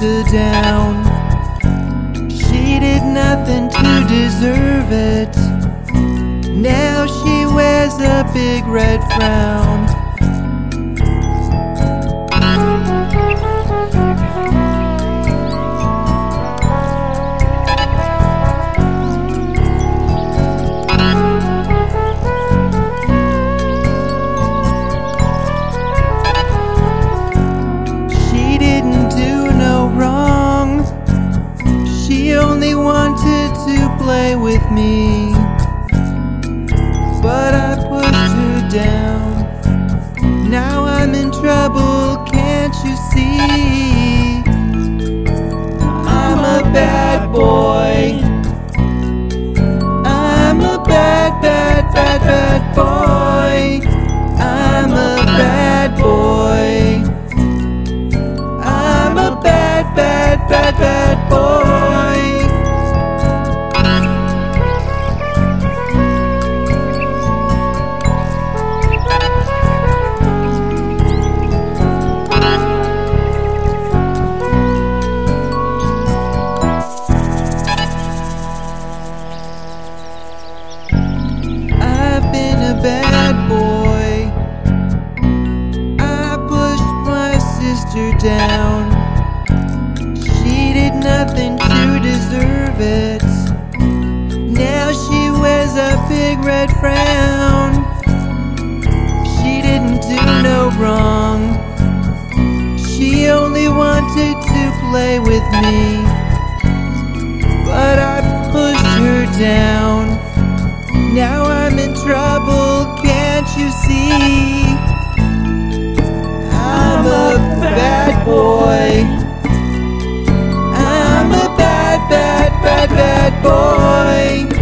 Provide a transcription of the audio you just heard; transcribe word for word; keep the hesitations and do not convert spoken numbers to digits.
her down. She did nothing to deserve it. Now she wears a big red frown. She didn't do no wrong. She only wanted to play with me, but I pushed her down. Now I'm in trouble, can't you see? I'm a bad boy. I'm a bad, bad, bad, bad boy. I'm a bad boy. I'm a bad, bad, bad, bad boy. I've been a bad boy. I pushed my sister down. She did nothing to deserve it. Now she wears a big red frown. She didn't do no wrong. She only wanted to play with me, but I pushed her down. Now I'm in trouble, can't you see? I'm a bad boy. I'm a bad, bad, bad, bad boy.